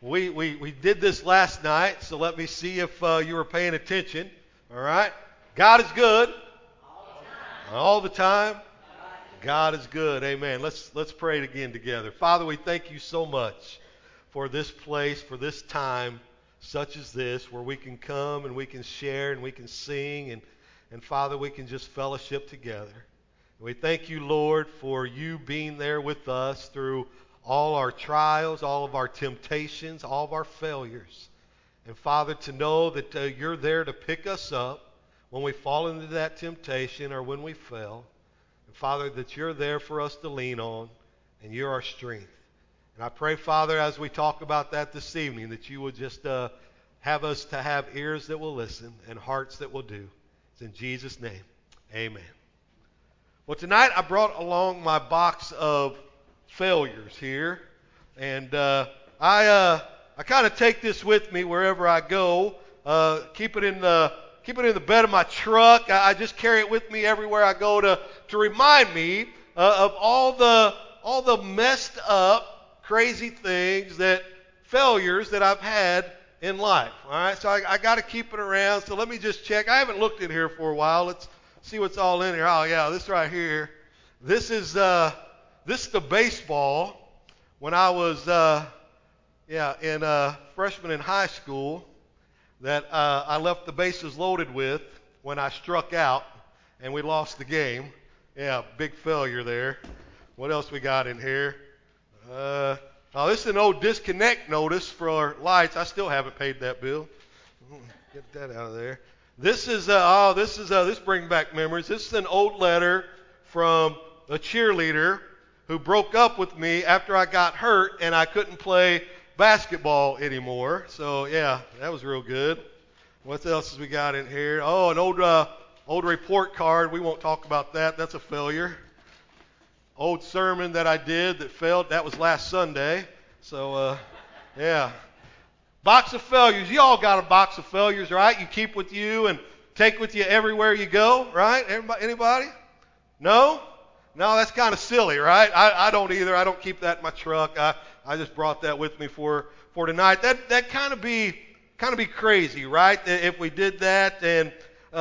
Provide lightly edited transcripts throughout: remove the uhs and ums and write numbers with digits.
We did this last night, so let me see if you were paying attention. All right? God is good all the time. God is good. Amen. Let's pray it again together. Father, we thank you so much for this place, for this time such as this, where we can come and we can share and we can sing and Father, we can just fellowship together. We thank you, Lord, for you being there with us through all our trials, all of our temptations, all of our failures. And Father, to know that you're there to pick us up when we fall into that temptation or when we fail. And Father, that you're there for us to lean on and you're our strength. And I pray, Father, as we talk about that this evening, that you would just have us to have ears that will listen and hearts that will do. It's in Jesus' name. Amen. Well, tonight I brought along my box of failures here, and I kind of take this with me wherever I go. Keep it in the bed of my truck. I just carry it with me everywhere I go to remind me of all the messed up, crazy things failures that I've had in life. All right, so I got to keep it around. So let me just check. I haven't looked in here for a while. Let's see what's all in here. Oh yeah, this right here. This is the baseball when I was freshman in high school that I left the bases loaded with when I struck out and we lost the game. Yeah, big failure there. What else we got in here? This is an old disconnect notice for our lights. I still haven't paid that bill. Get that out of there. This brings back memories. This is an old letter from a cheerleader who broke up with me after I got hurt and I couldn't play basketball anymore. So yeah, that was real good. What else has we got in here? Oh, an old report card. We won't talk about that. That's a failure. Old sermon that I did that failed. That was last Sunday. So yeah. Box of failures. You all got a box of failures, right? You keep with you and take with you everywhere you go, right? Anybody? No? No, that's kind of silly, right? I don't either. I don't keep that in my truck. I just brought that with me for tonight. That kind of be crazy, right? If we did that and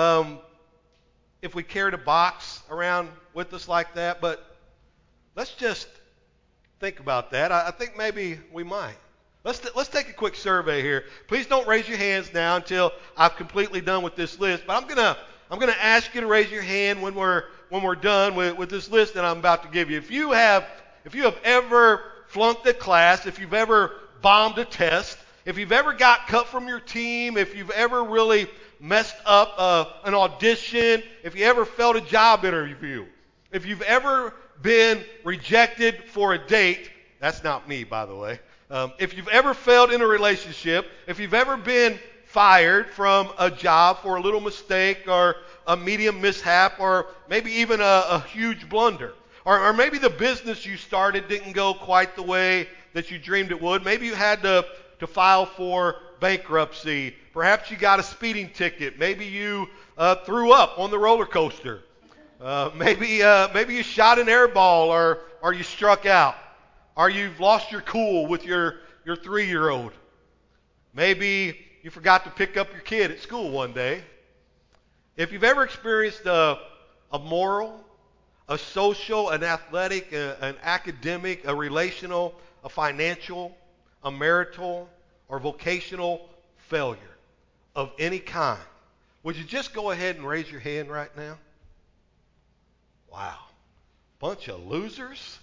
if we carried a box around with us like that. But let's just think about that. I think maybe we might. Let's take a quick survey here. Please don't raise your hands now until I've completely done with this list. But I'm gonna ask you to raise your hand when we're done with this list that I'm about to give you. If you have ever flunked a class, if you've ever bombed a test, if you've ever got cut from your team, if you've ever really messed up an audition, if you ever failed a job interview, if you've ever been rejected for a date, that's not me, by the way. If you've ever failed in a relationship, if you've ever been fired from a job for a little mistake or a medium mishap or maybe even a huge blunder, or maybe the business you started didn't go quite the way that you dreamed it would. Maybe you had to file for bankruptcy. Perhaps you got a speeding ticket. Maybe you threw up on the roller coaster. Maybe you shot an air ball or you struck out. Or you've lost your cool with your 3-year-old. Maybe you forgot to pick up your kid at school one day. If you've ever experienced a moral, a social, an athletic, an academic, a relational, a financial, a marital, or vocational failure of any kind, would you just go ahead and raise your hand right now? Wow. Bunch of losers.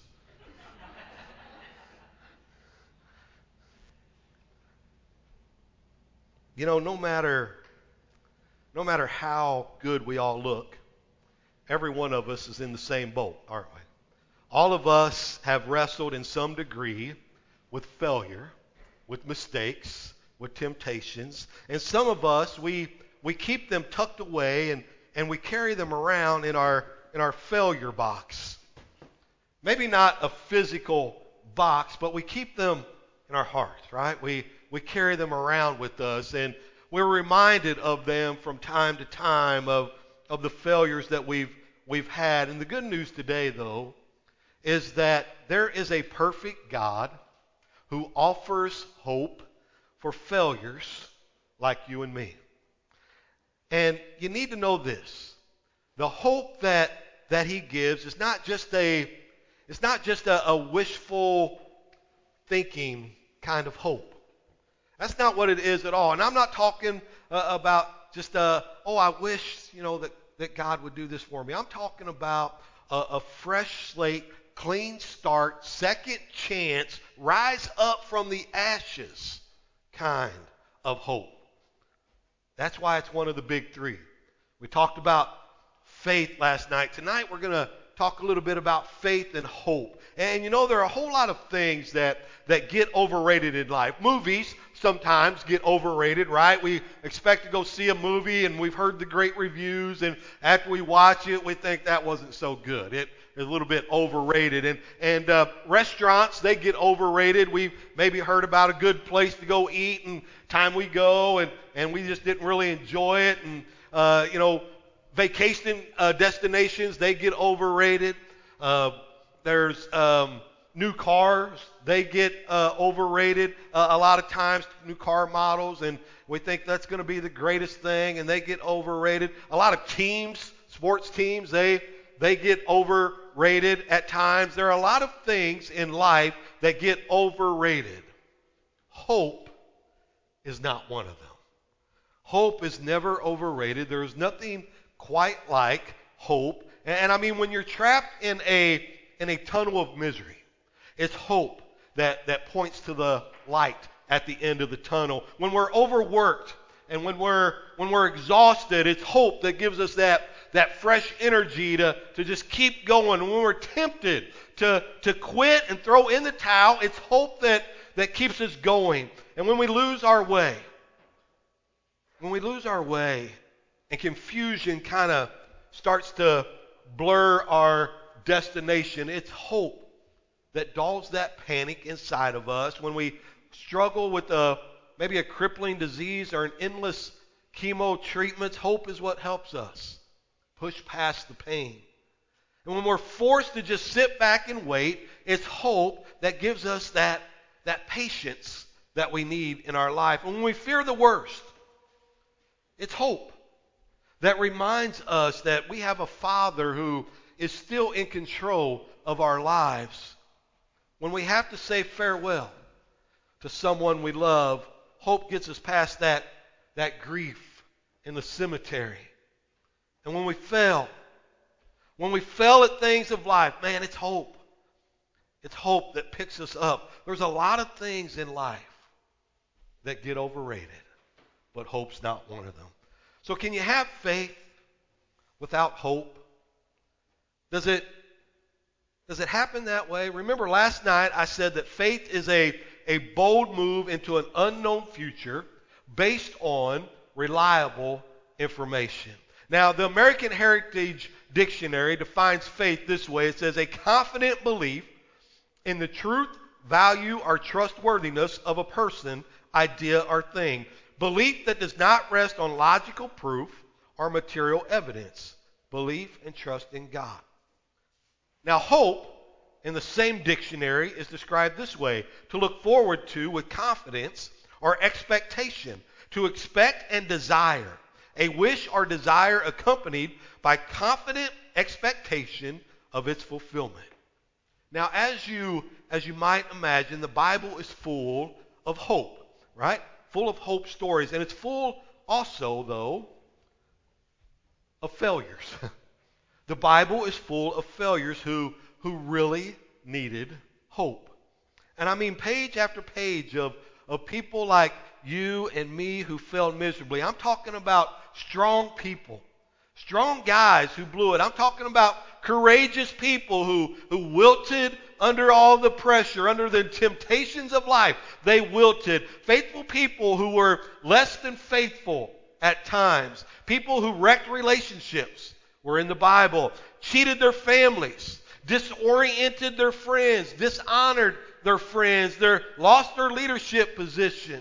You know, no matter how good we all look, every one of us is in the same boat, aren't we? All of us have wrestled in some degree with failure, with mistakes, with temptations, and some of us we keep them tucked away and we carry them around in our failure box. Maybe not a physical box, but we keep them in our hearts, right? We carry them around with us, and we're reminded of them from time to time of the failures that we've had. And the good news today, though, is that there is a perfect God who offers hope for failures like you and me. And you need to know this. The hope that he gives is not just a wishful thinking kind of hope. That's not what it is at all. And I'm not talking about just I wish, that God would do this for me. I'm talking about a fresh slate, clean start, second chance, rise up from the ashes kind of hope. That's why it's one of the big three. We talked about faith last night. Tonight we're going to talk a little bit about faith and hope. And there are a whole lot of things that get overrated in life. Movies sometimes get overrated, right? We expect to go see a movie and we've heard the great reviews, and after we watch it, we think that wasn't so good. It is a little bit overrated. And restaurants, they get overrated. We've maybe heard about a good place to go eat, and time we go and we just didn't really enjoy it. And vacation destinations, they get overrated. There's new cars, they get overrated a lot of times, new car models, and we think that's going to be the greatest thing, and they get overrated. A lot of teams, sports teams, they get overrated at times. There are a lot of things in life that get overrated. Hope is not one of them. Hope is never overrated. There is nothing quite like hope. And I mean, when you're trapped in a tunnel of misery, it's hope that points to the light at the end of the tunnel. When we're overworked and when we're exhausted, it's hope that gives us that fresh energy to just keep going. When we're tempted to quit and throw in the towel, it's hope that keeps us going. And when we lose our way, and confusion kind of starts to blur our destination, it's hope that dulls that panic inside of us. When we struggle with maybe a crippling disease or an endless chemo treatments, hope is what helps us push past the pain. And when we're forced to just sit back and wait, it's hope that gives us that patience that we need in our life. And when we fear the worst, it's hope that reminds us that we have a Father who is still in control of our lives. When we have to say farewell to someone we love, hope gets us past that grief in the cemetery. And when we fail at things of life, man, it's hope. It's hope that picks us up. There's a lot of things in life that get overrated, but hope's not one of them. So can you have faith without hope? Does it happen that way? Remember last night I said that faith is a bold move into an unknown future based on reliable information. Now, the American Heritage Dictionary defines faith this way. It says a confident belief in the truth, value, or trustworthiness of a person, idea, or thing. Belief that does not rest on logical proof or material evidence. Belief and trust in God. Now, hope, in the same dictionary, is described this way: to look forward to with confidence or expectation, to expect and desire, a wish or desire accompanied by confident expectation of its fulfillment. Now, as you might imagine, the Bible is full of hope, right? Full of hope stories, and it's full also, though, of failures. The Bible is full of failures who really needed hope. And I mean page after page of people like you and me who failed miserably. I'm talking about strong people, strong guys who blew it. I'm talking about courageous people who wilted under all the pressure, under the temptations of life. They wilted. Faithful people who were less than faithful at times. People who wrecked relationships were in the Bible. Cheated their families. Disoriented their friends. Dishonored their friends. Lost their leadership position.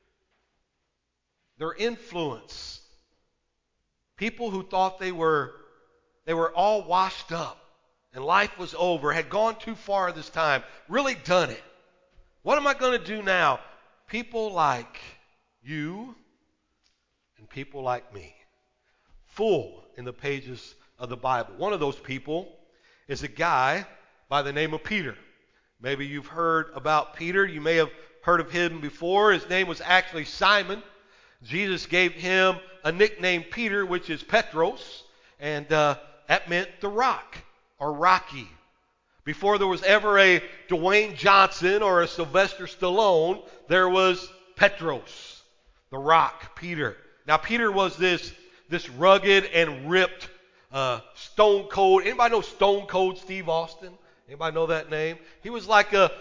Their influence. People who thought they were all washed up and life was over, had gone too far this time, really done it. What am I going to do now? people like you and people like me. Full in the pages of the Bible. One of those people is a guy by the name of Peter. Maybe you've heard about Peter. You may have heard of him before. His name was actually Simon. Jesus gave him a nickname, Peter, which is Petros, and that meant the rock or Rocky. Before there was ever a Dwayne Johnson or a Sylvester Stallone, there was Petros, the rock, Peter. Now, Peter was this rugged and ripped Stone Cold. Anybody know Stone Cold Steve Austin? Anybody know that name? He was like a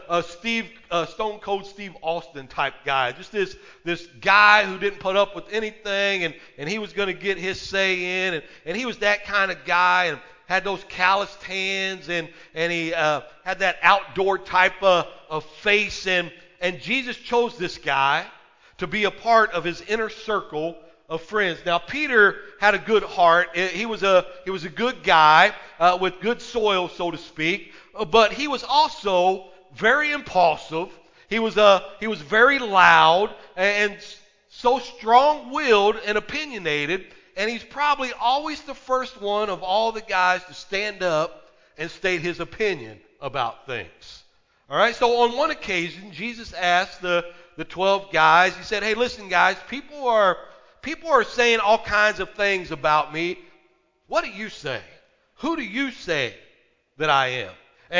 Stone Cold Steve Austin type guy. Just this guy who didn't put up with anything, and he was going to get his say in. And he was that kind of guy, and had those calloused hands, and he had that outdoor type of face. And Jesus chose this guy to be a part of his inner circle of friends. Now, Peter had a good heart. He was a good guy with good soil, so to speak. But he was also very impulsive. He was very loud and so strong-willed and opinionated. And he's probably always the first one of all the guys to stand up and state his opinion about things. All right. So on one occasion, Jesus asked the 12 guys. He said, "Hey, listen, guys. People are saying all kinds of things about me. What do you say? Who do you say that I am?"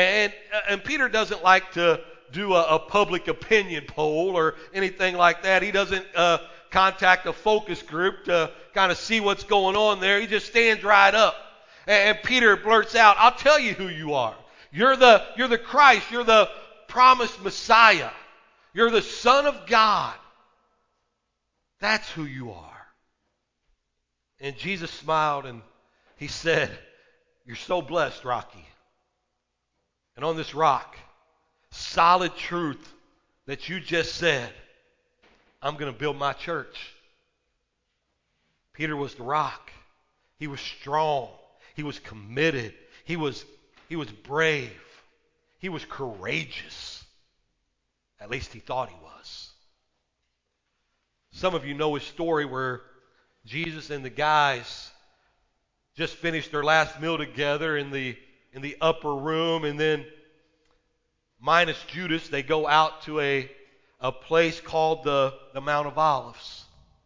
And Peter doesn't like to do a public opinion poll or anything like that. He doesn't contact a focus group to kind of see what's going on there. He just stands right up. And Peter blurts out, "I'll tell you who you are. You're the Christ. You're the promised Messiah. You're the Son of God. That's who you are." And Jesus smiled and he said, "You're so blessed, Rocky. And on this rock, solid truth that you just said, I'm going to build my church." Peter was the rock. He was strong. He was committed. He was brave. He was courageous. At least he thought he was. Some of you know his story where Jesus and the guys just finished their last meal together in the upper room, and then minus Judas, they go out to a place called the Mount of Olives.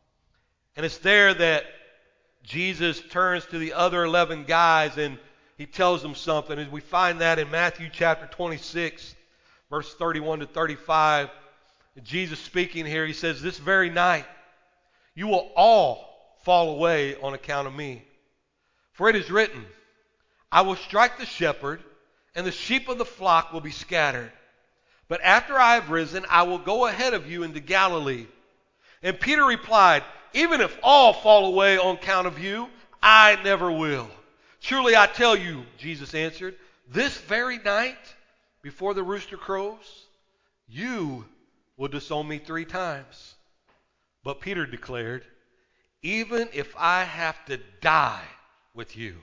And it's there that Jesus turns to the other 11 guys and he tells them something. And we find that in Matthew chapter 26, verse 31 to 35. Jesus speaking here, he says, "This very night you will all fall away on account of me. For it is written, I will strike the shepherd, and the sheep of the flock will be scattered. But after I have risen, I will go ahead of you into Galilee." And Peter replied, "Even if all fall away on account of you, I never will." "Truly I tell you," Jesus answered, "this very night, before the rooster crows, you will disown me 3 times. But Peter declared, "Even if I have to die with you,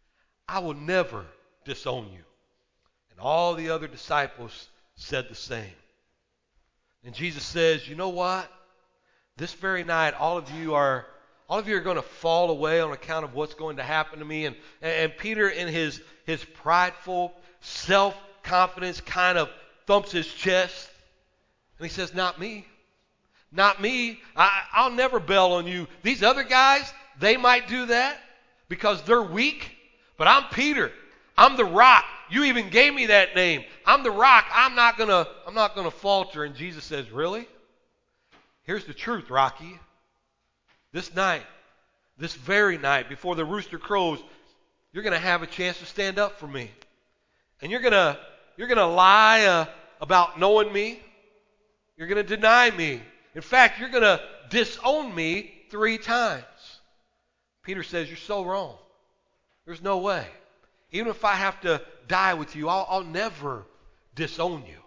I will never disown you." And all the other disciples said the same. And Jesus says, "You know what? This very night, all of you are going to fall away on account of what's going to happen to me." And Peter, in his prideful self-confidence, kind of thumps his chest. And he says, "Not me. Not me. I'll never bail on you. These other guys, they might do that because they're weak. But I'm Peter. I'm the rock. You even gave me that name. I'm the rock. I'm not gonna falter." And Jesus says, "Really? Here's the truth, Rocky. This night, this very night, before the rooster crows, you're gonna have a chance to stand up for me. And you're gonna lie about knowing me. You're gonna deny me. In fact, you're gonna disown me 3 times." Peter says, "You're so wrong. There's no way. Even if I have to die with you, I'll never disown you."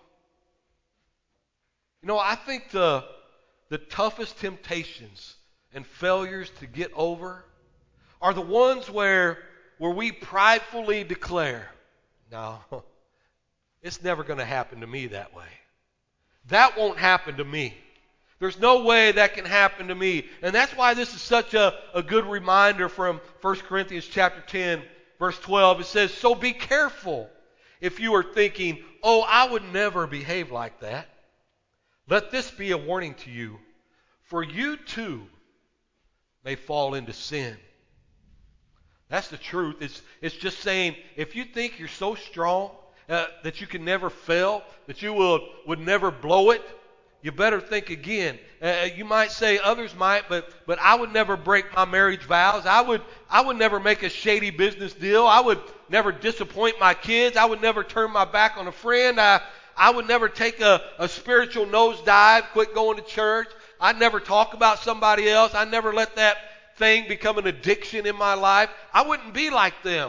You know, I think the toughest temptations and failures to get over are the ones where we pridefully declare, "No, it's never going to happen to me that way. That won't happen to me. There's no way that can happen to me. And that's why this is such a good reminder from 1 Corinthians chapter 10, verse 12. It says, so be careful if you are thinking, oh, I would never behave like that. Let this be a warning to you, for you too may fall into sin. That's the truth. It's just saying, if you think you're so strong that you can never fail, that you would never blow it, you better think again. You might say, others might, but I would never break my marriage vows. I would never make a shady business deal. I would never disappoint my kids. I would never turn my back on a friend. I would never take a spiritual nosedive, quit going to church. I'd never talk about somebody else. I'd never let that thing become an addiction in my life. I wouldn't be like them.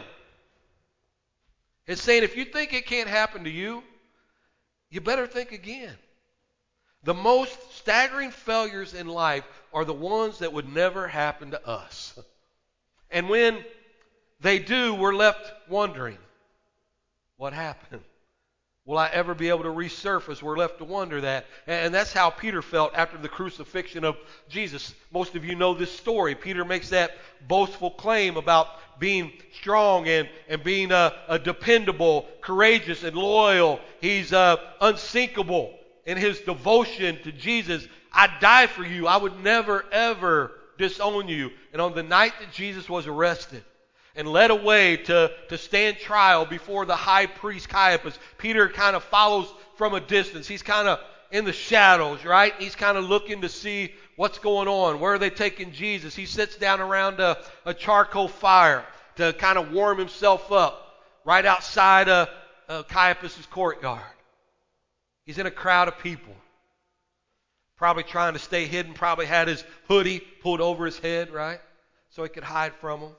It's saying if you think it can't happen to you, you better think again. The most staggering failures in life are the ones that would never happen to us. And when they do, we're left wondering, what happened? Will I ever be able to resurface? We're left to wonder that. And that's how Peter felt after the crucifixion of Jesus. Most of you know this story. Peter makes that boastful claim about being strong and being a dependable, courageous, and loyal. He's unsinkable in his devotion to Jesus. I'd die for you. I would never, ever disown you. And on the night that Jesus was arrested and led away to stand trial before the high priest Caiaphas, Peter kind of follows from a distance. He's kind of in the shadows, right? He's kind of looking to see what's going on. Where are they taking Jesus? He sits down around a charcoal fire to kind of warm himself up right outside Caiaphas' courtyard. He's in a crowd of people, probably trying to stay hidden, probably had his hoodie pulled over his head, right? So he could hide from them.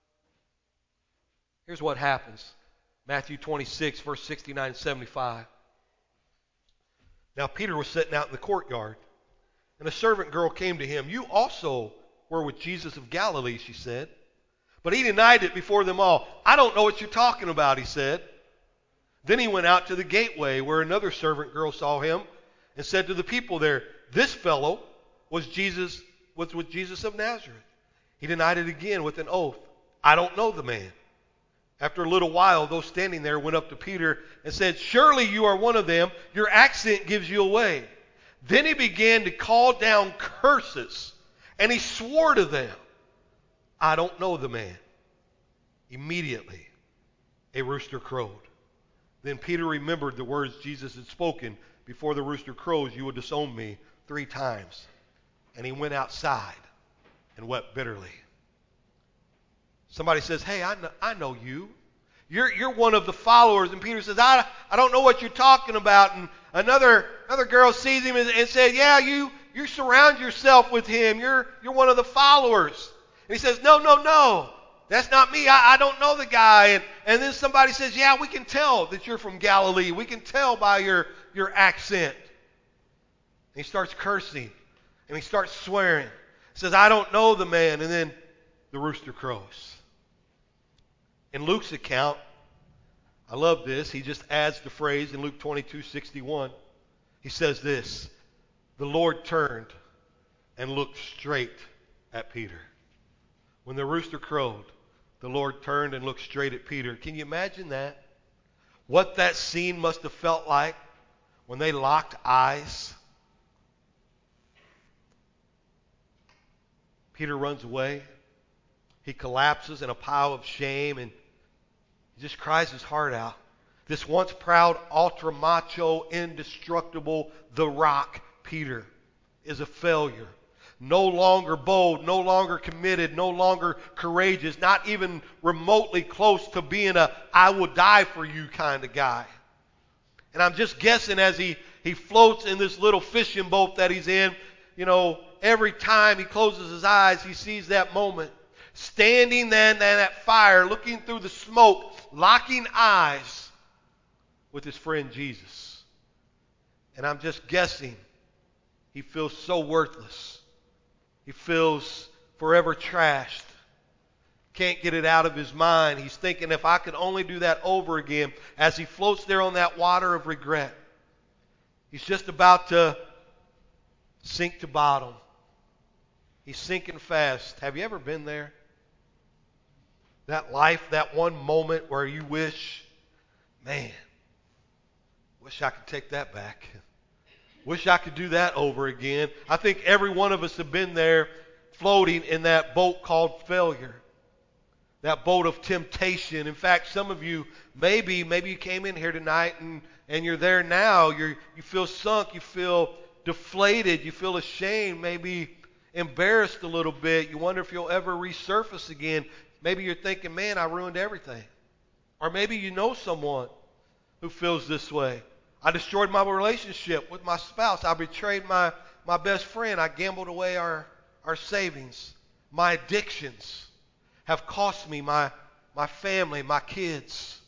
Here's what happens. Matthew 26, verse 69 and 75. Now Peter was sitting out in the courtyard, and a servant girl came to him. You also were with Jesus of Galilee, she said. But he denied it before them all. I don't know what you're talking about, he said. Then he went out to the gateway where another servant girl saw him and said to the people there, this fellow was with Jesus of Nazareth. He denied it again with an oath. I don't know the man. After a little while, those standing there went up to Peter and said, surely you are one of them. Your accent gives you away. Then he began to call down curses, and he swore to them, I don't know the man. Immediately, a rooster crowed. Then Peter remembered the words Jesus had spoken, before the rooster crows, you will disown me 3 times. And he went outside and wept bitterly. Somebody says, hey, I know you. You're one of the followers. And Peter says, I don't know what you're talking about. And another girl sees him and said, yeah, you surround yourself with him. You're one of the followers. And he says, no. That's not me. I don't know the guy. And then somebody says, yeah, we can tell that you're from Galilee. We can tell by your accent. And he starts cursing. And he starts swearing. He says, I don't know the man. And then the rooster crows. In Luke's account, I love this. He just adds the phrase in Luke 22:61. He says this, the Lord turned and looked straight at Peter. When the rooster crowed, the Lord turned and looked straight at Peter. Can you imagine that? What that scene must have felt like when they locked eyes. Peter runs away. He collapses in a pile of shame and he just cries his heart out. This once proud, ultra macho, indestructible, the Rock, Peter, is a failure. No longer bold, no longer committed, no longer courageous, not even remotely close to being a I will die for you kind of guy. And I'm just guessing as he floats in this little fishing boat that he's in, every time he closes his eyes, he sees that moment. Standing there in that fire, looking through the smoke, locking eyes with his friend Jesus. And I'm just guessing he feels so worthless. He feels forever trashed. Can't get it out of his mind. He's thinking, if I could only do that over again, as he floats there on that water of regret. He's just about to sink to bottom. He's sinking fast. Have you ever been there? That life, that one moment where you wish, man, wish I could take that back. Wish I could do that over again. I think every one of us have been there floating in that boat called failure. That boat of temptation. In fact, some of you, maybe you came in here tonight and you're there now. You feel sunk. You feel deflated. You feel ashamed. Maybe embarrassed a little bit. You wonder if you'll ever resurface again. Maybe you're thinking, man, I ruined everything. Or maybe you know someone who feels this way. I destroyed my relationship with my spouse. I betrayed my best friend. I gambled away our savings. My addictions have cost me my family, my kids.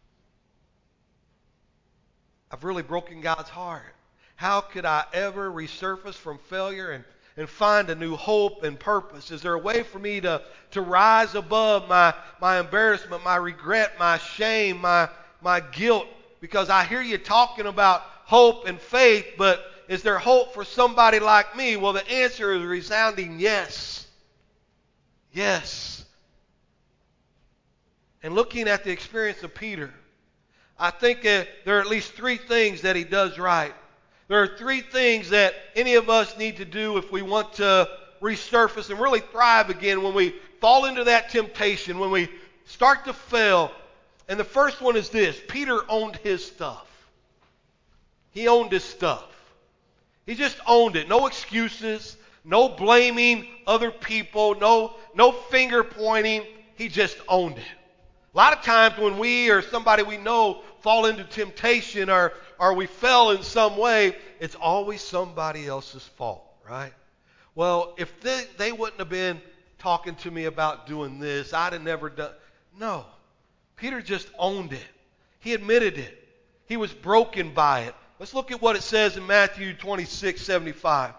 I've really broken God's heart. How could I ever resurface from failure and find a new hope and purpose? Is there a way for me to rise above my embarrassment, my regret, my shame, my guilt? Because I hear you talking about hope and faith, but is there hope for somebody like me? Well, the answer is a resounding yes. Yes. And looking at the experience of Peter, I think there are at least three things that he does right. There are three things that any of us need to do if we want to resurface and really thrive again when we fall into that temptation, when we start to fail. And the first one is this: Peter owned his stuff. He owned his stuff. He just owned it. No excuses, no blaming other people, no finger pointing. He just owned it. A lot of times when we or somebody we know fall into temptation or we fell in some way, it's always somebody else's fault, right? Well, if they wouldn't have been talking to me about doing this, I'd have never done. No. Peter just owned it. He admitted it. He was broken by it. Let's look at what it says in Matthew 26:75.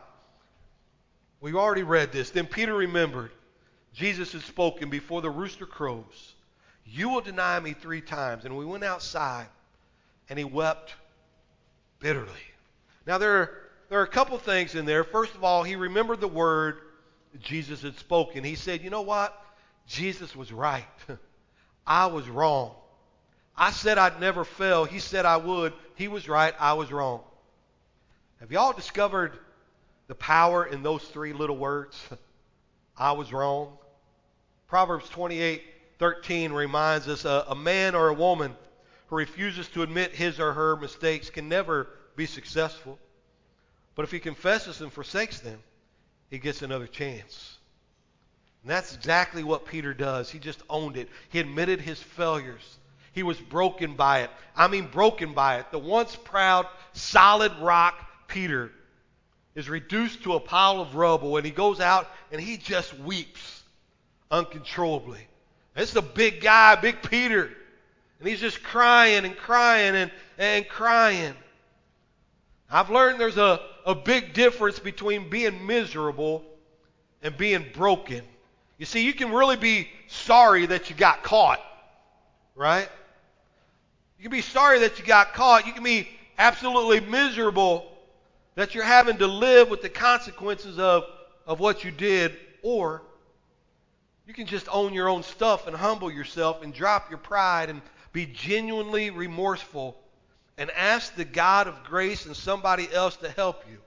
We've already read this. Then Peter remembered Jesus had spoken, before the rooster crows, you will deny me 3 times. And we went outside, and he wept bitterly. Now, there are a couple things in there. First of all, he remembered the word that Jesus had spoken. He said, you know what? Jesus was right. I was wrong. I said I'd never fail. He said I would. He was right. I was wrong. Have y'all discovered the power in those 3 little words? I was wrong. Proverbs 28:13 reminds us a man or a woman who refuses to admit his or her mistakes can never be successful. But if he confesses and forsakes them, he gets another chance. And that's exactly what Peter does. He just owned it. He admitted his failures. He was broken by it. I mean, broken by it. The once proud, solid rock Peter is reduced to a pile of rubble, and he goes out and he just weeps uncontrollably. This is a big guy, big Peter. And he's just crying and crying and crying. I've learned there's a big difference between being miserable and being broken. You see, you can really be sorry that you got caught, right? You can be sorry that you got caught. You can be absolutely miserable that you're having to live with the consequences of what you did, or you can just own your own stuff and humble yourself and drop your pride and be genuinely remorseful and ask the God of grace and somebody else to help you.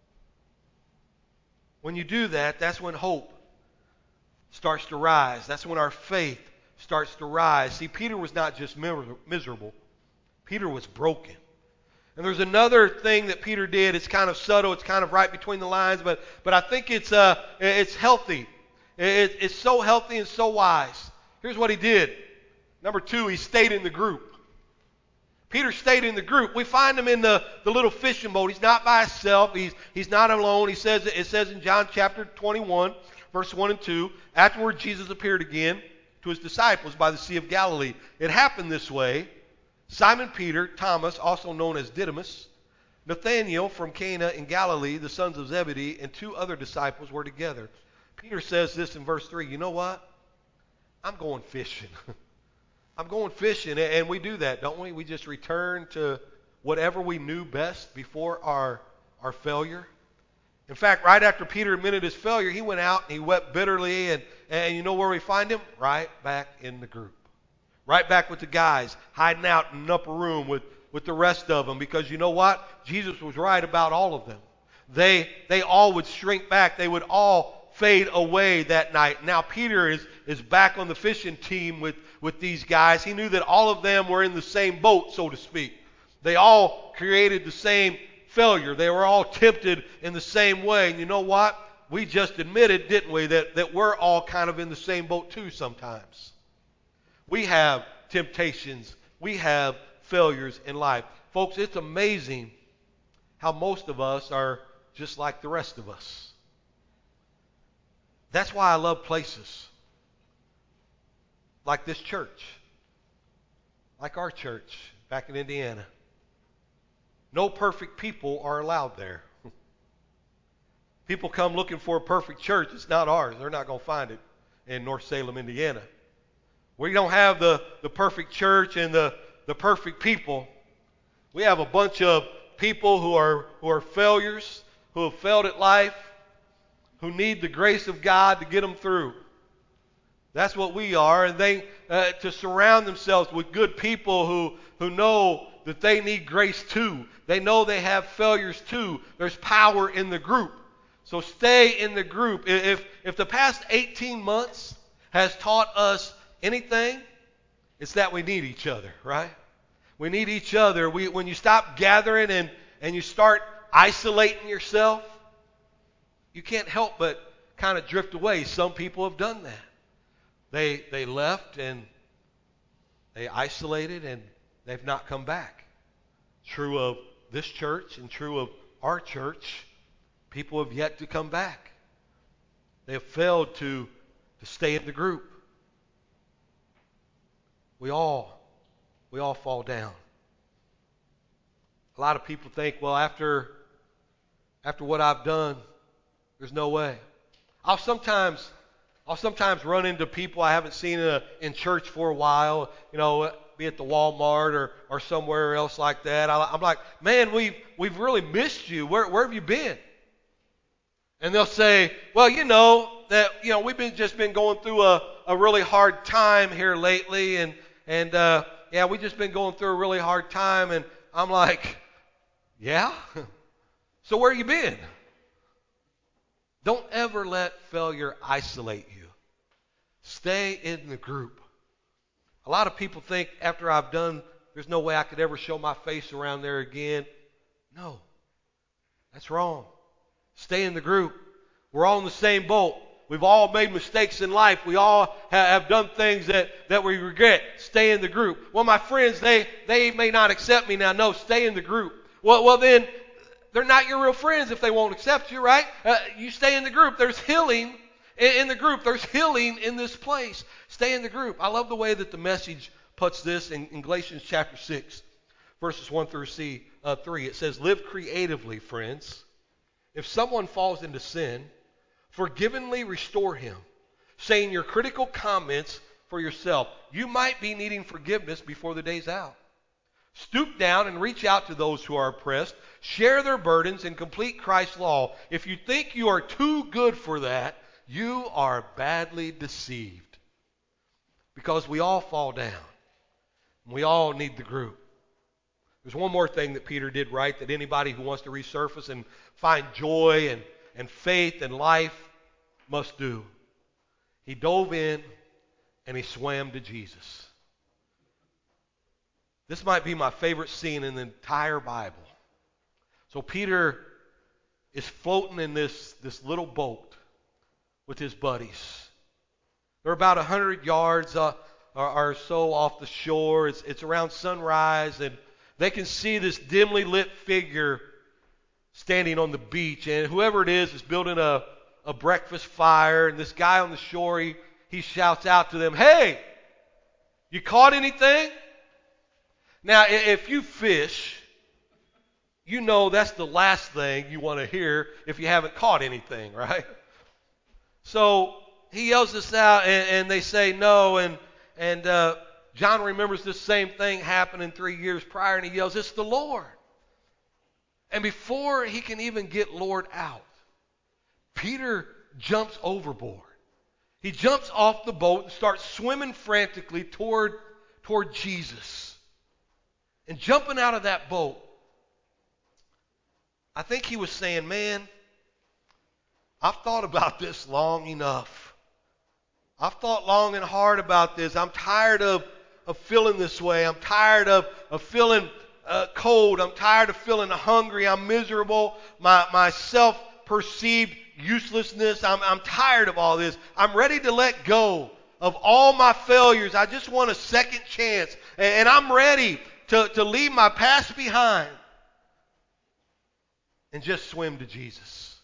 When you do that, that's when hope starts to rise. That's when our faith starts to rise. See, Peter was not just miserable. Peter was broken. And there's another thing that Peter did. It's kind of subtle. It's kind of right between the lines, but I think it's healthy. It's so healthy and so wise. Here's what he did. Number 2, he stayed in the group. Peter stayed in the group. We find him in the little fishing boat. He's not by himself. He's not alone. It says in John chapter 21, verse 1 and 2, afterward Jesus appeared again to his disciples by the Sea of Galilee. It happened this way. Simon Peter, Thomas, also known as Didymus, Nathanael from Cana in Galilee, the sons of Zebedee, and 2 other disciples were together. Peter says this in verse 3, you know what? I'm going fishing. I'm going fishing, and we do that, don't we? We just return to whatever we knew best before our failure. In fact, right after Peter admitted his failure, he went out and he wept bitterly. And you know where we find him? Right back in the group. Right back with the guys, hiding out in an upper room with the rest of them. Because you know what? Jesus was right about all of them. They all would shrink back. They would all fade away that night. Now Peter is back on the fishing team with these guys. He knew that all of them were in the same boat, so to speak. They all created the same failure. They were all tempted in the same way. And you know what? We just admitted, didn't we, that we're all kind of in the same boat too sometimes. We have temptations. We have failures in life. Folks, it's amazing how most of us are just like the rest of us. That's why I love places like this church, like our church back in Indiana. No perfect people are allowed there. People come looking for a perfect church. It's not ours. They're not going to find it in North Salem, Indiana. We don't have the perfect church and the perfect people. We have a bunch of people who are failures, who have failed at life, who need the grace of God to get them through. That's what we are. And they to surround themselves with good people who know that they need grace too. They know they have failures too. There's power in the group. So stay in the group. If the past 18 months has taught us anything, it's that we need each other, right? We need each other. When you stop gathering and you start isolating yourself, you can't help but kind of drift away. Some people have done that. They left and they isolated and they've not come back. True of this church and true of our church. People have yet to come back. They have failed to stay in the group. We all fall down. A lot of people think, well, after what I've done, there's no way. I'll sometimes run into people I haven't seen in church for a while, be at the Walmart or somewhere else like that. I'm like, man, we've really missed you. Where have you been? And they'll say, well, we've been going through a really hard time here lately, and we've just been going through a really hard time. And I'm like, yeah? So where you been? Don't ever let failure isolate you. Stay in the group. A lot of people think after I've done, there's no way I could ever show my face around there again. No, that's wrong. Stay in the group. We're all in the same boat. We've all made mistakes in life. We all have done things that we regret. Stay in the group. Well, my friends, they may not accept me now. No, stay in the group. Well, then they're not your real friends if they won't accept you, right? You stay in the group. There's healing in the group. There's healing in this place. Stay in the group. I love the way that the Message puts this in Galatians chapter 6, verses 1 through 3. It says, live creatively, friends. If someone falls into sin, forgivingly restore him, saying your critical comments for yourself. You might be needing forgiveness before the day's out. Stoop down and reach out to those who are oppressed. Share their burdens and complete Christ's law. If you think you are too good for that, you are badly deceived. Because we all fall down. We all need the group. There's one more thing that Peter did right that anybody who wants to resurface and find joy and faith and life must do. He dove in and he swam to Jesus. This might be my favorite scene in the entire Bible. So Peter is floating in this little boat with his buddies. They're about 100 yards or so off the shore. It's around sunrise, and they can see this dimly lit figure standing on the beach. And whoever it is building a breakfast fire. And this guy on the shore, he shouts out to them, hey, you caught anything? Now, if you fish, you know that's the last thing you want to hear if you haven't caught anything, right? So he yells this out, and they say no. And John remembers this same thing happening 3 years prior, and he yells, it's the Lord. And before he can even get Lord out, Peter jumps overboard. He jumps off the boat and starts swimming frantically toward Jesus. And jumping out of that boat, I think he was saying, man, I've thought about this long enough. I've thought long and hard about this. I'm tired of feeling this way. I'm tired of feeling cold. I'm tired of feeling hungry. I'm miserable. My self-perceived uselessness. I'm tired of all this. I'm ready to let go of all my failures. I just want a second chance. And I'm ready to leave my past behind and just swim to Jesus.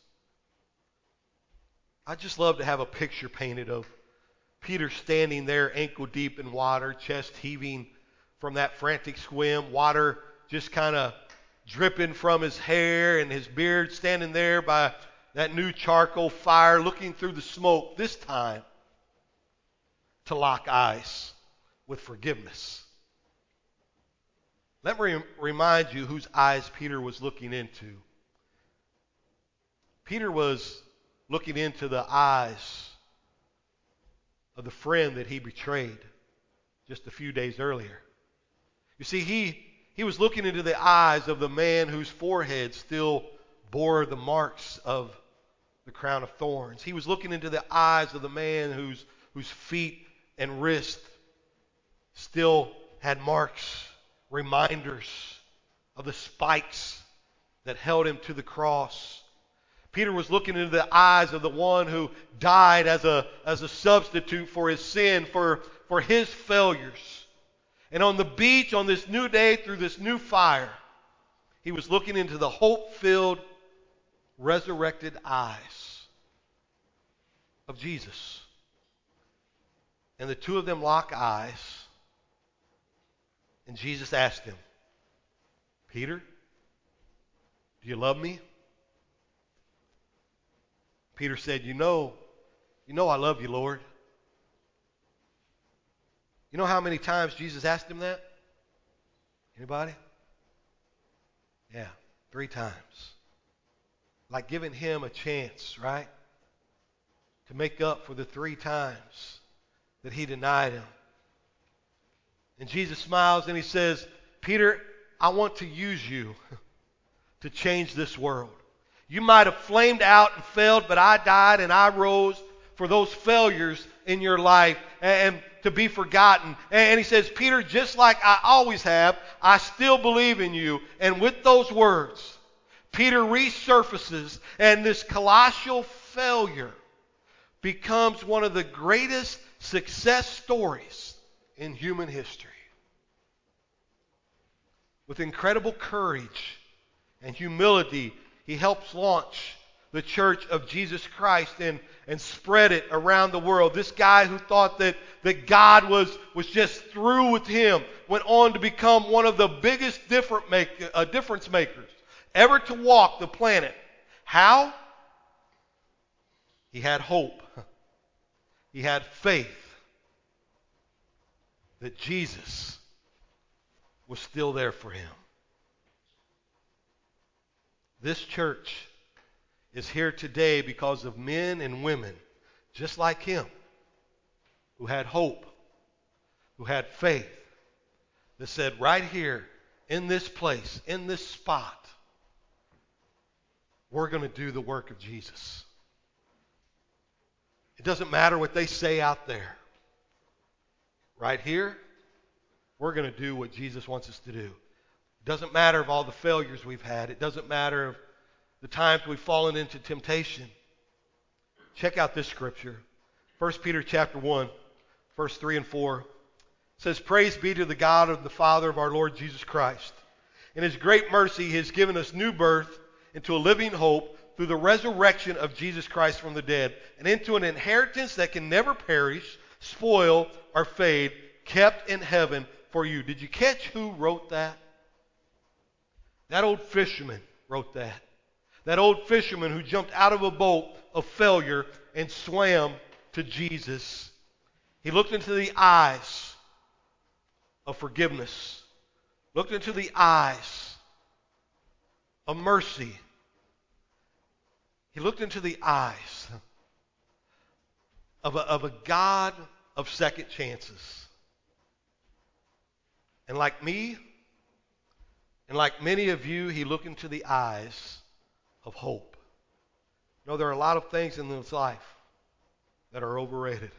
I just love to have a picture painted of Peter standing there ankle deep in water, chest heaving from that frantic swim, water just kind of dripping from his hair and his beard, standing there by that new charcoal fire, looking through the smoke, this time to lock eyes with forgiveness. Let me remind you whose eyes Peter was looking into. Peter was looking into the eyes of the friend that he betrayed just a few days earlier. You see, he was looking into the eyes of the man whose forehead still bore the marks of the crown of thorns. He was looking into the eyes of the man whose feet and wrists still had marks, reminders of the spikes that held him to the cross. Peter was looking into the eyes of the one who died as a substitute for his sin, for his failures. And on the beach, on this new day, through this new fire, he was looking into the hope-filled, resurrected eyes of Jesus. And the two of them lock eyes. And Jesus asked him, Peter, do you love me? Peter said, you know I love you, Lord. You know how many times Jesus asked him that? Anybody? Yeah, 3 times. Like giving him a chance, right? To make up for the 3 times that he denied him. And Jesus smiles and he says, Peter, I want to use you to change this world. You might have flamed out and failed, but I died and I rose for those failures in your life and to be forgotten. And he says, Peter, just like I always have, I still believe in you. And with those words, Peter resurfaces, and this colossal failure becomes one of the greatest success stories in human history. With incredible courage and humility, he helps launch the Church of Jesus Christ and spread it around the world. This guy who thought that God was just through with him went on to become one of the biggest difference makers ever to walk the planet. How? He had hope. He had faith that Jesus was still there for him. This church is here today because of men and women just like him who had hope, who had faith, that said right here in this place, in this spot, we're going to do the work of Jesus. It doesn't matter what they say out there. Right here, we're going to do what Jesus wants us to do. It doesn't matter of all the failures we've had. It doesn't matter of the times we've fallen into temptation. Check out this scripture. 1 Peter chapter 1, verse 3 and 4. It says, Praise be to the God of the Father of our Lord Jesus Christ. In his great mercy, he has given us new birth into a living hope through the resurrection of Jesus Christ from the dead, and into an inheritance that can never perish, spoil, or fade, kept in heaven for you. Did you catch who wrote that? That old fisherman wrote that. That old fisherman who jumped out of a boat of failure and swam to Jesus. He looked into the eyes of forgiveness. Looked into the eyes of mercy. He looked into the eyes of a God of second chances. And like me, and like many of you, he looked into the eyes of hope. You know, there are a lot of things in this life that are overrated.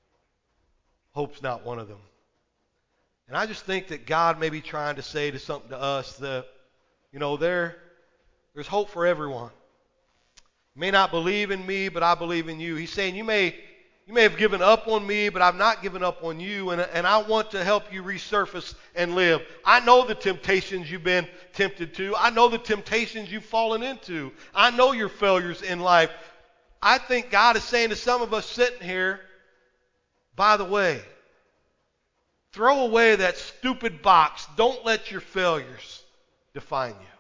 Hope's not one of them. And I just think that God may be trying to say to something to us that, you know, there's hope for everyone. You may not believe in me, but I believe in you. He's saying you may have given up on me, but I've not given up on you, and I want to help you resurface and live. I know the temptations you've been tempted to. I know the temptations you've fallen into. I know your failures in life. I think God is saying to some of us sitting here, by the way, throw away that stupid box. Don't let your failures define you.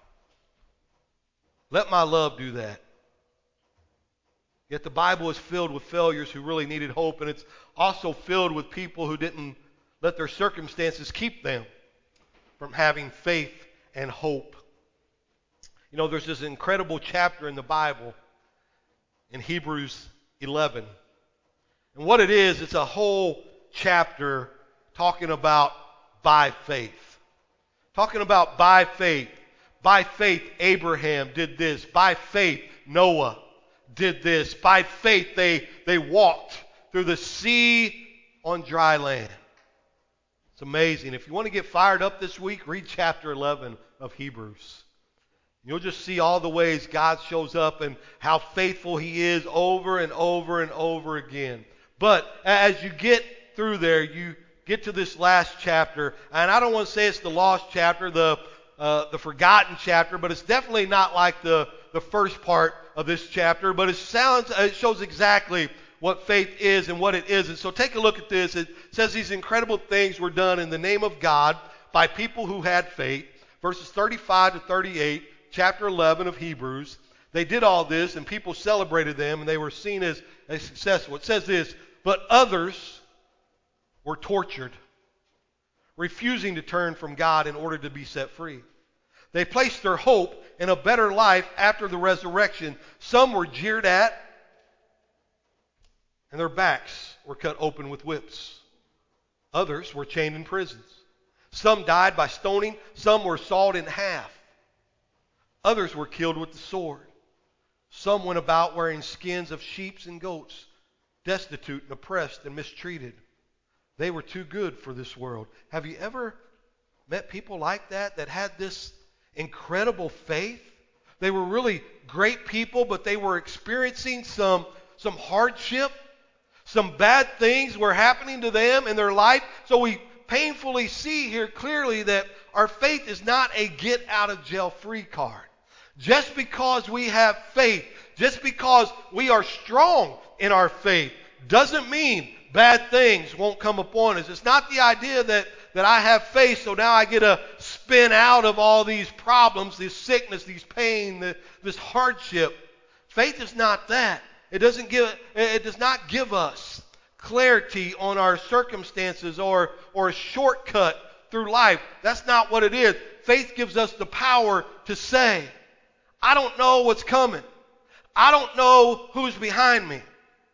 Let my love do that. Yet the Bible is filled with failures who really needed hope, and it's also filled with people who didn't let their circumstances keep them from having faith and hope. You know, there's this incredible chapter in the Bible in Hebrews 11. And what it is, it's a whole chapter talking about by faith. Talking about by faith. By faith, Abraham did this. By faith, Noah did this. By faith, they walked through the sea on dry land. It's amazing. If you want to get fired up this week, read chapter 11 of Hebrews. You'll just see all the ways God shows up and how faithful he is over and over and over again. But as you get through there, you get to this last chapter, and I don't want to say it's the lost chapter, the forgotten chapter, but it's definitely not like the first part of this chapter, but it shows exactly what faith is and what it isn't. So take a look at this. It says these incredible things were done in the name of God by people who had faith. Verses 35 to 38, chapter 11 of Hebrews. They did all this, and people celebrated them, and they were seen as successful. It says this, but others were tortured, refusing to turn from God in order to be set free. They placed their hope in a better life after the resurrection. Some were jeered at, and their backs were cut open with whips. Others were chained in prisons. Some died by stoning. Some were sawed in half. Others were killed with the sword. Some went about wearing skins of sheep and goats, destitute and oppressed and mistreated. They were too good for this world. Have you ever met people like that had this incredible faith? They were really great people, but they were experiencing some hardship. Some bad things were happening to them in their life. So we painfully see here clearly that our faith is not a get-out-of-jail-free card. Just because we have faith, just because we are strong in our faith, doesn't mean bad things won't come upon us. It's not the idea that I have faith, so now I get to spin out of all these problems, this sickness, these pain, this hardship. Faith is not that. It does not give us clarity on our circumstances or a shortcut through life. That's not what it is. Faith gives us the power to say, I don't know what's coming. I don't know who's behind me.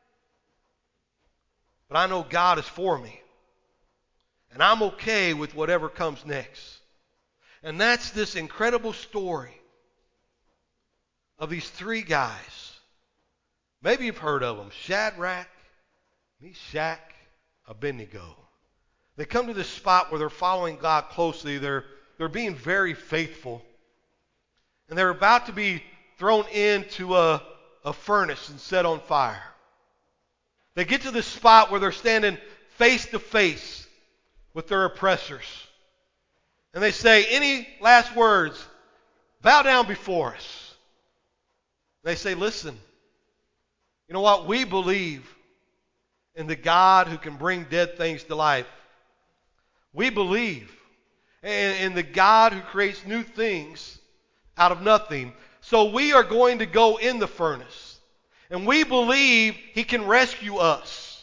But I know God is for me. And I'm okay with whatever comes next. And that's this incredible story of these three guys. Maybe you've heard of them. Shadrach, Meshach, Abednego. They come to this spot where they're following God closely. They're being very faithful. And they're about to be thrown into a furnace and set on fire. They get to this spot where they're standing face to face with their oppressors. And they say, any last words? Bow down before us. They say, listen, you know what? We believe in the God who can bring dead things to life. We believe in the God who creates new things out of nothing. So we are going to go in the furnace. And we believe he can rescue us.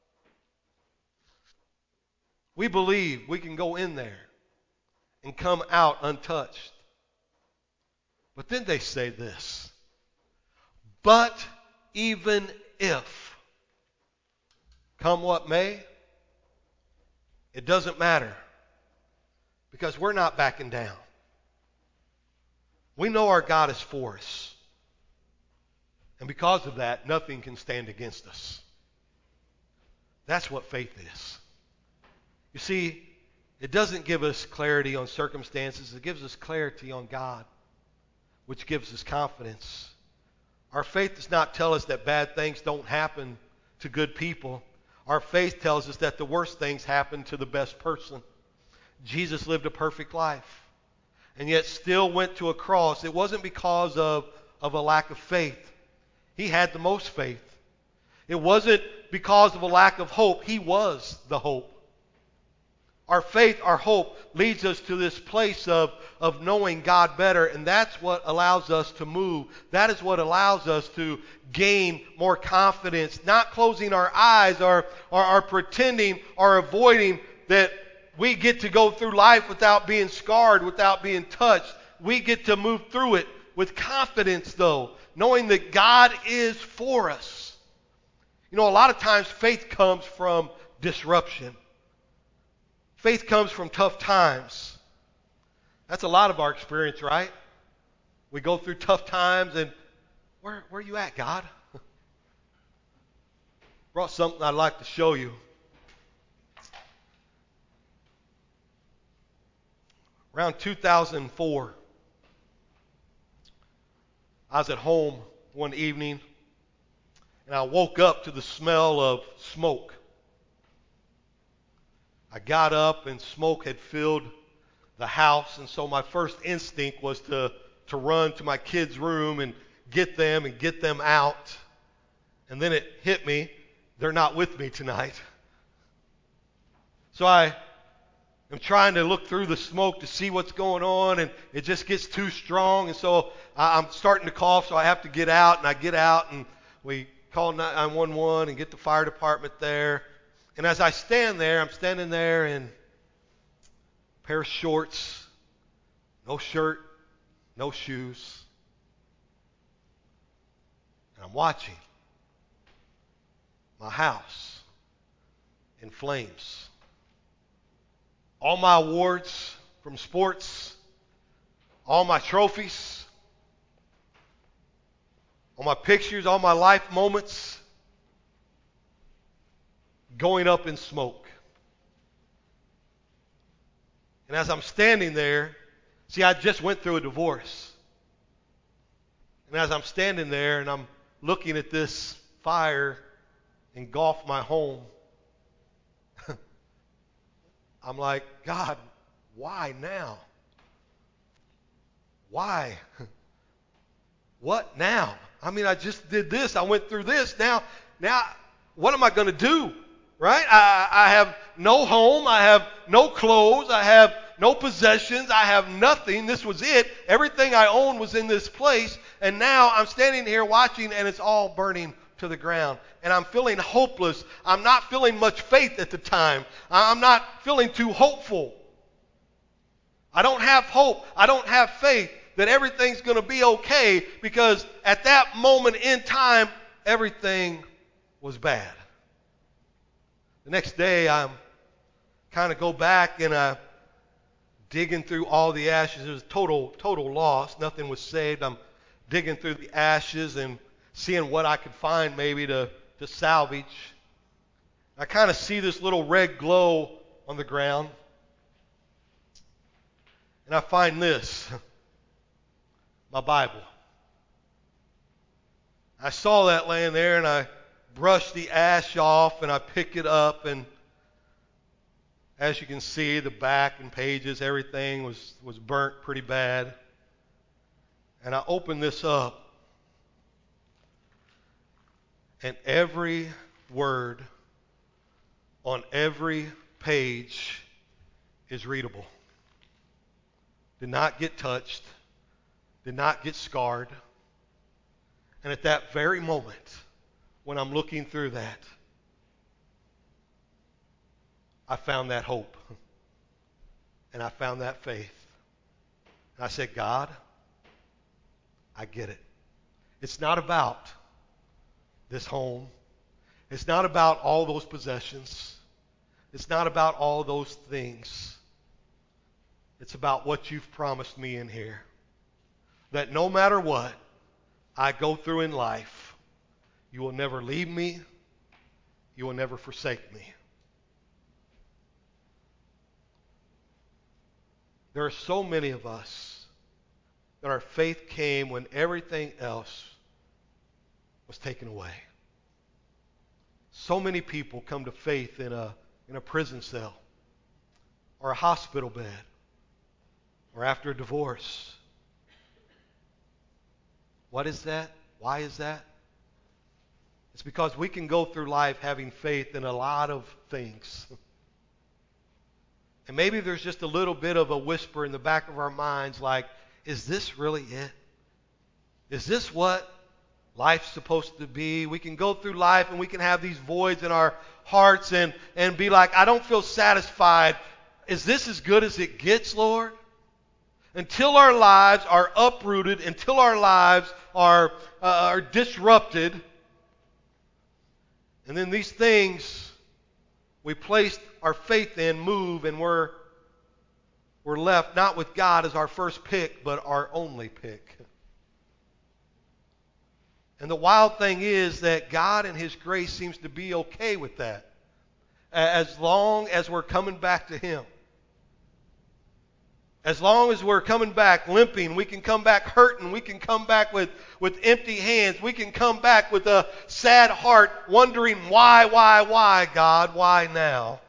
We believe we can go in there and come out untouched. But then they say this, But even if, come what may, it doesn't matter, because we're not backing down. We know our God is for us. And because of that, nothing can stand against us. That's what faith is. You see, it doesn't give us clarity on circumstances. It gives us clarity on God, which gives us confidence. Our faith does not tell us that bad things don't happen to good people. Our faith tells us that the worst things happen to the best person. Jesus lived a perfect life, and yet still went to a cross. It wasn't because of a lack of faith. He had the most faith. It wasn't because of a lack of hope. He was the hope. Our faith, our hope, leads us to this place of knowing God better, and that's what allows us to move. That is what allows us to gain more confidence, not closing our eyes or pretending or avoiding that we get to go through life without being scarred, without being touched. We get to move through it with confidence, though, knowing that God is for us. You know, a lot of times faith comes from disruption. Faith comes from tough times. That's a lot of our experience, right? We go through tough times and where are you at, God? Brought something I'd like to show you. Around 2004, I was at home one evening and I woke up to the smell of smoke. I got up and smoke had filled the house, and so my first instinct was to run to my kids' room and get them out. And then it hit me, they're not with me tonight. So I am trying to look through the smoke to see what's going on, and it just gets too strong, and so I'm starting to cough, so I have to get out, and I get out, and we call 911 and get the fire department there. And as I stand there, I'm standing there in a pair of shorts, no shirt, no shoes. And I'm watching my house in flames. All my awards from sports, all my trophies, all my pictures, all my life moments, going up in smoke. And as I'm standing there, see, I just went through a divorce. And as I'm standing there and I'm looking at this fire engulf my home, I'm like, God, why now? Why? What now? I mean, I just did this. I went through this. Now, what am I going to do? Right? I have no home. I have no clothes. I have no possessions. I have nothing. This was it. Everything I owned was in this place. And now I'm standing here watching, and it's all burning to the ground. And I'm feeling hopeless. I'm not feeling much faith at the time. I'm not feeling too hopeful. I don't have hope. I don't have faith that everything's going to be okay, because at that moment in time, everything was bad. The next day, I kind of go back and I'm digging through all the ashes. It was total loss. Nothing was saved. I'm digging through the ashes and seeing what I could find maybe to salvage. I kind of see this little red glow on the ground. And I find this, my Bible. I saw that laying there, and I brushed the ash off, and I pick it up, and as you can see, the back and pages, everything was burnt pretty bad. And I open this up, and every word on every page is readable. Did not get touched, did not get scarred. And at that very moment, when I'm looking through that, I found that hope. And I found that faith. And I said, God, I get it. It's not about this home. It's not about all those possessions. It's not about all those things. It's about what you've promised me in here. That no matter what I go through in life, you will never leave me. You will never forsake me. There are so many of us that our faith came when everything else was taken away. So many people come to faith in a prison cell or a hospital bed or after a divorce. What is that? Why is that? It's because we can go through life having faith in a lot of things. And maybe there's just a little bit of a whisper in the back of our minds like, is this really it? Is this what life's supposed to be? We can go through life and we can have these voids in our hearts and be like, I don't feel satisfied. Is this as good as it gets, Lord? Until our lives are uprooted, until our lives are disrupted, and then these things we placed our faith in move, and we're left not with God as our first pick, but our only pick. And the wild thing is that God in His grace seems to be okay with that, as long as we're coming back to Him. As long as we're coming back limping, we can come back hurting, we can come back with empty hands, we can come back with a sad heart wondering why, God, why now?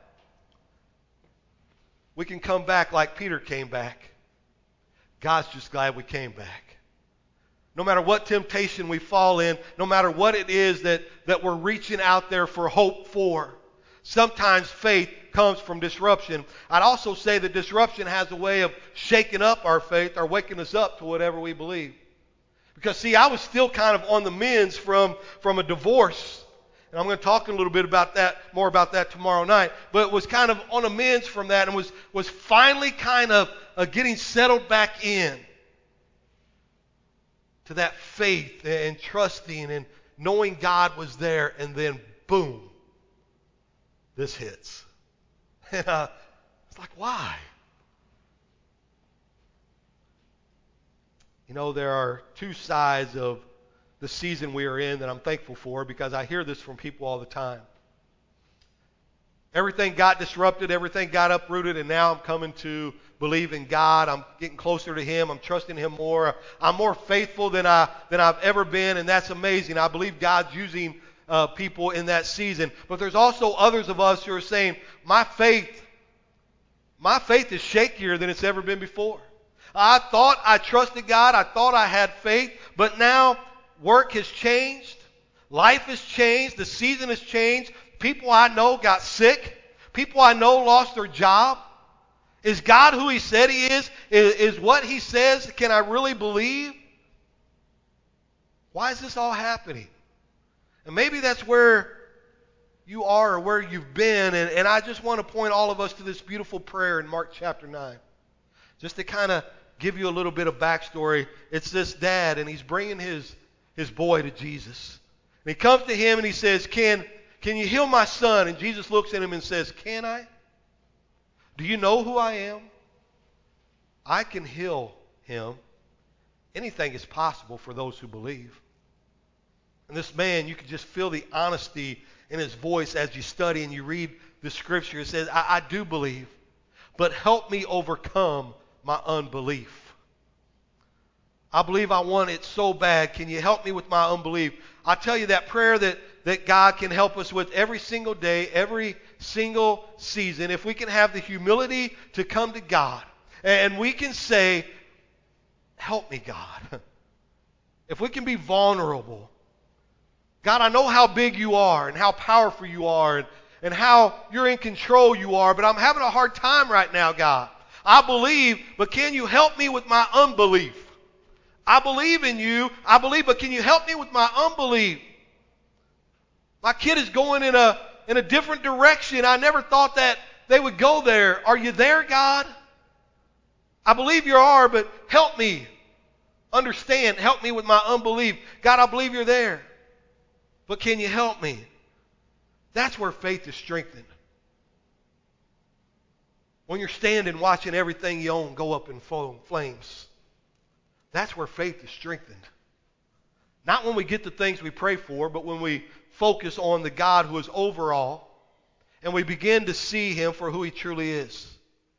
We can come back like Peter came back. God's just glad we came back. No matter what temptation we fall in, no matter what it is that we're reaching out there for hope for, sometimes faith comes from disruption. I'd also say that disruption has a way of shaking up our faith or waking us up to whatever we believe. Because, see, I was still kind of on the mends from a divorce. And I'm going to talk a little bit about that, more about that tomorrow night. But was kind of on amends from that and was finally kind of getting settled back in to that faith and trusting and knowing God was there. And then, boom, this hits. And it's like, why? You know, there are two sides of the season we are in that I'm thankful for, because I hear this from people all the time. Everything got disrupted, everything got uprooted, and now I'm coming to believe in God. I'm getting closer to Him. I'm trusting Him more. I'm more faithful than I've ever been, and that's amazing. I believe God's using people in that season. But there's also others of us who are saying, my faith is shakier than it's ever been before. I thought I trusted God. I thought I had faith, but now work has changed. Life has changed. The season has changed. People I know got sick. People I know lost their job. Is God who He said He is? Is what He says, can I really believe? Why is this all happening? And maybe that's where you are or where you've been. And I just want to point all of us to this beautiful prayer in Mark chapter 9. Just to kind of give you a little bit of backstory. It's this dad, and he's bringing his boy to Jesus. And he comes to him and he says, Can you heal my son? And Jesus looks at him and says, can I? Do you know who I am? I can heal him. Anything is possible for those who believe. And this man, you can just feel the honesty in his voice as you study and you read the scripture. It says, I do believe, but help me overcome my unbelief. I believe I want it so bad. Can you help me with my unbelief? I tell you, that prayer that God can help us with every single day, every single season, if we can have the humility to come to God and we can say, help me, God. If we can be vulnerable. God, I know how big you are and how powerful you are and how you're in control you are, but I'm having a hard time right now, God. I believe, but can you help me with my unbelief? I believe in you. I believe, but can you help me with my unbelief? My kid is going in a different direction. I never thought that they would go there. Are you there, God? I believe you are, but help me. understand. Help me with my unbelief. God, I believe you're there. But can you help me? That's where faith is strengthened. When you're standing watching everything you own go up in flames, that's where faith is strengthened. Not when we get the things we pray for, but when we focus on the God who is over all, and we begin to see him for who he truly is.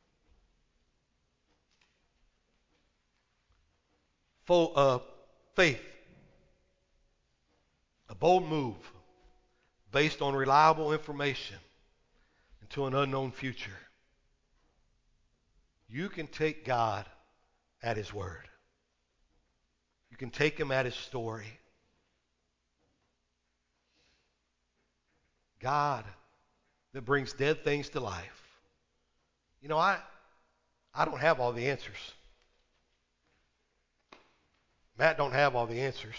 Faith, a bold move based on reliable information into an unknown future. You can take God at his word. You can take him at his story. God that brings dead things to life. You know, I don't have all the answers. Matt don't have all the answers.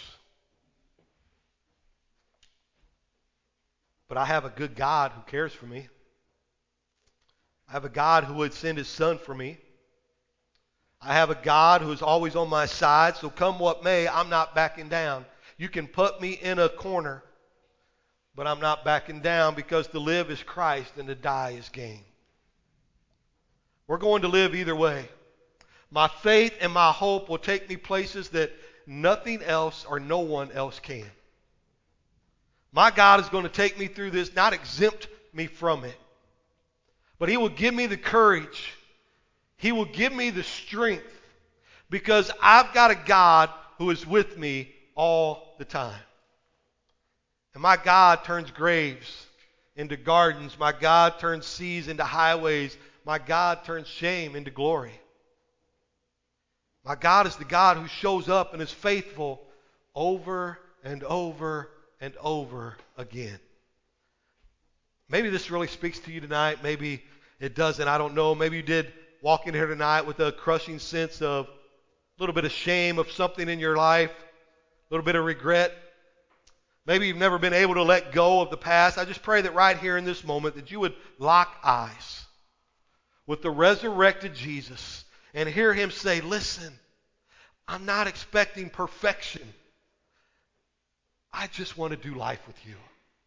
But I have a good God who cares for me. I have a God who would send his son for me. I have a God who is always on my side, so come what may, I'm not backing down. You can put me in a corner, but I'm not backing down, because to live is Christ and to die is gain. We're going to live either way. My faith and my hope will take me places that nothing else or no one else can. My God is going to take me through this, not exempt me from it, but he will give me the courage. He will give me the strength, because I've got a God who is with me all the time. And my God turns graves into gardens. My God turns seas into highways. My God turns shame into glory. My God is the God who shows up and is faithful over and over and over again. Maybe this really speaks to you tonight. Maybe it doesn't. I don't know. Maybe you did walk in here tonight with a crushing sense of a little bit of shame of something in your life, a little bit of regret. Maybe you've never been able to let go of the past. I just pray that right here in this moment that you would lock eyes with the resurrected Jesus and hear him say, listen, I'm not expecting perfection. I just want to do life with you.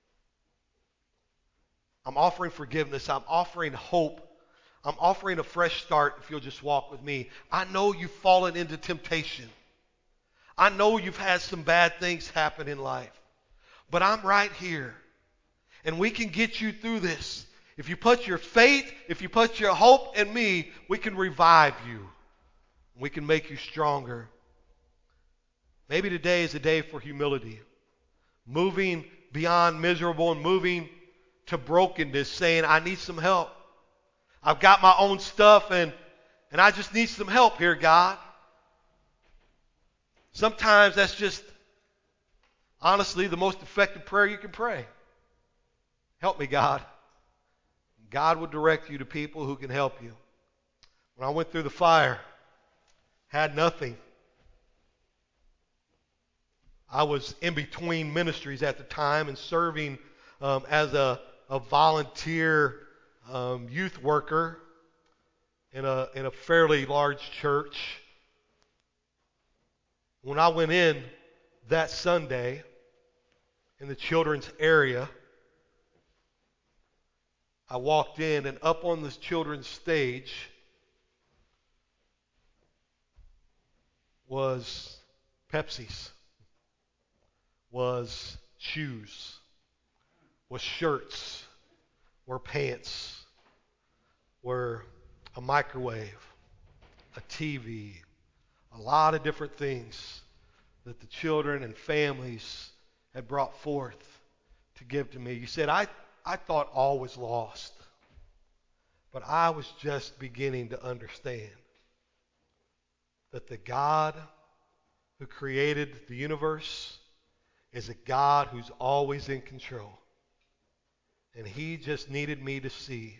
I'm offering forgiveness. I'm offering hope. I'm offering a fresh start if you'll just walk with me. I know you've fallen into temptation. I know you've had some bad things happen in life. But I'm right here. And we can get you through this. If you put your faith, if you put your hope in me, we can revive you. We can make you stronger. Maybe today is a day for humility. Moving beyond miserable and moving to brokenness, saying, I need some help. I've got my own stuff and I just need some help here, God. Sometimes that's just, honestly, the most effective prayer you can pray. Help me, God. God will direct you to people who can help you. When I went through the fire, had nothing. I was in between ministries at the time and serving as a volunteer youth worker in a fairly large church. When I went in that Sunday in the children's area, I walked in, and up on this children's stage was Pepsi's, was shoes, was shirts, were pants, were a microwave, a TV, a lot of different things that the children and families had brought forth to give to me. You said, I thought all was lost, but I was just beginning to understand that the God who created the universe is a God who's always in control. And he just needed me to see,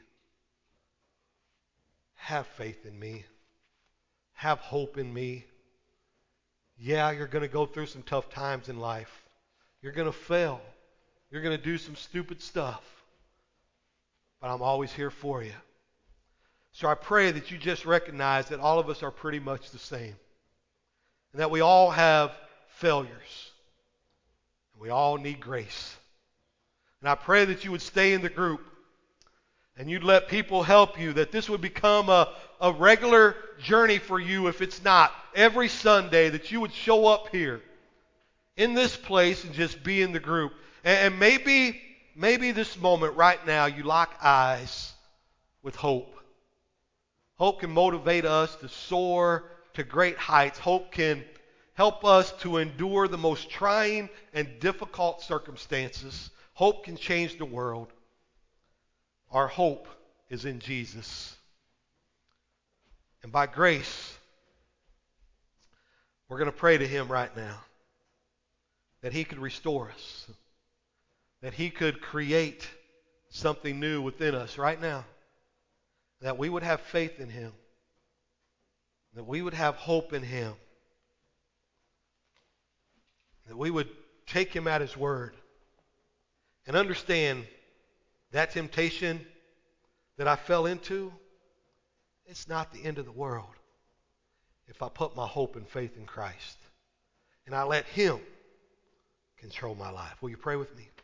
have faith in me, have hope in me. Yeah, you're going to go through some tough times in life. You're going to fail. You're going to do some stupid stuff. But I'm always here for you. So I pray that you just recognize that all of us are pretty much the same. and that we all have failures. And we all need grace. And I pray that you would stay in the group and you'd let people help you, that this would become a regular journey for you if it's not. Every Sunday that you would show up here in this place and just be in the group. And maybe this moment right now you lock eyes with hope. Hope can motivate us to soar to great heights. Hope can help us to endure the most trying and difficult circumstances. Hope can change the world. Our hope is in Jesus. And by grace, we're going to pray to him right now that he could restore us, that he could create something new within us right now, that we would have faith in him, that we would have hope in him, that we would take him at his word and understand that temptation that I fell into, it's not the end of the world if I put my hope and faith in Christ and I let him control my life. Will you pray with me?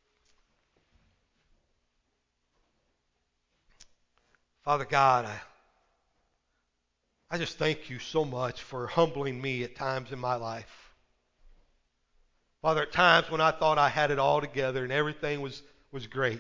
Father God, I just thank you so much for humbling me at times in my life. Father, at times when I thought I had it all together and everything was great.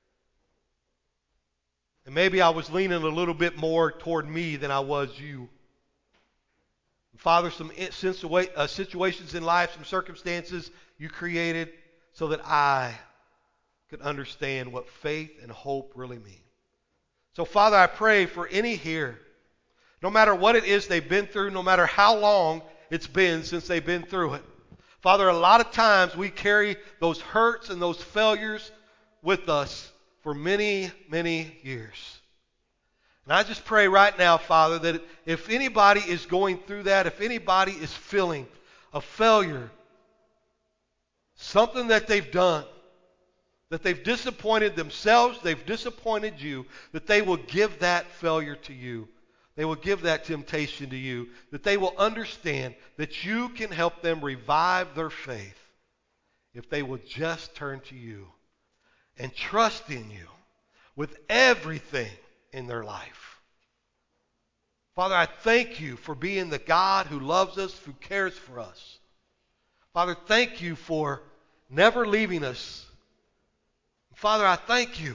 And maybe I was leaning a little bit more toward me than I was you. Father, some situations in life, some circumstances you created so that I could understand what faith and hope really mean. So, Father, I pray for any here, no matter what it is they've been through, no matter how long it's been since they've been through it. Father, a lot of times we carry those hurts and those failures with us for many, many years. And I just pray right now, Father, that if anybody is going through that, if anybody is feeling a failure, something that they've done, that they've disappointed themselves, they've disappointed you, that they will give that failure to you. They will give that temptation to you, that they will understand that you can help them revive their faith if they will just turn to you and trust in you with everything in their life. Father, I thank you for being the God who loves us, who cares for us. Father, thank you for never leaving us. Father, I thank you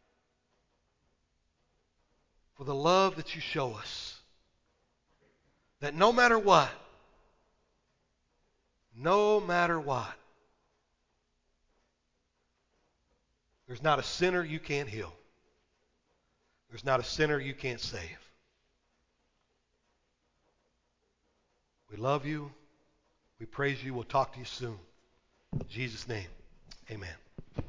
for the love that you show us. That no matter what, there's not a sinner you can't heal. There's not a sinner you can't save. We love you. We praise you. We'll talk to you soon. In Jesus' name, amen.